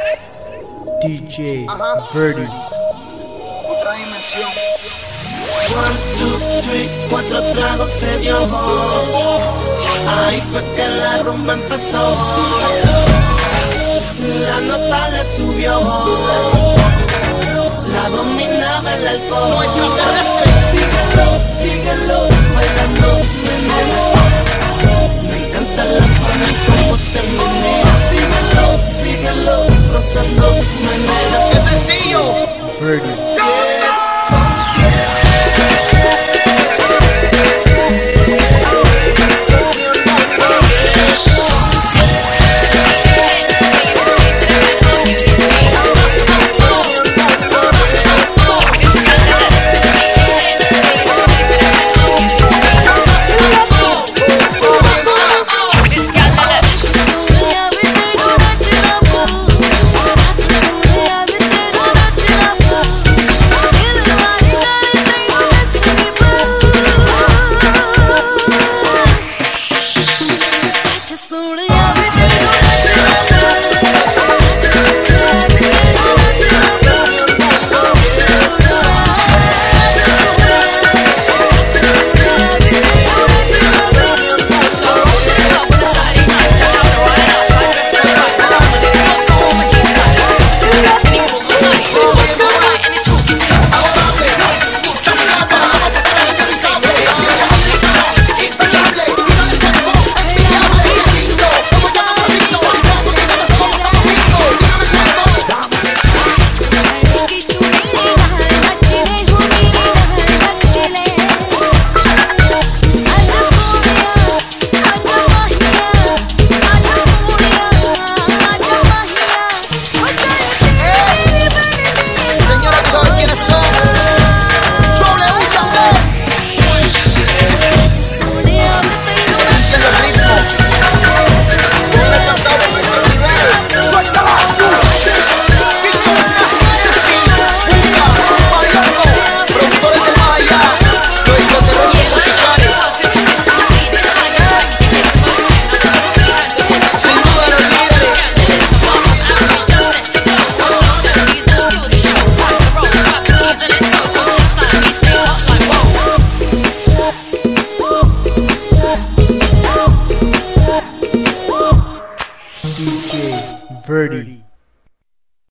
DJ Verdi. Otra dimensión. 1, 2, 3, 4 tragos se dio. Ahí fue que la rumba empezó. La nota le subió. La dominaba el alcohol. Síguelo, síguelo, bailando, meneo. Me encanta la forma en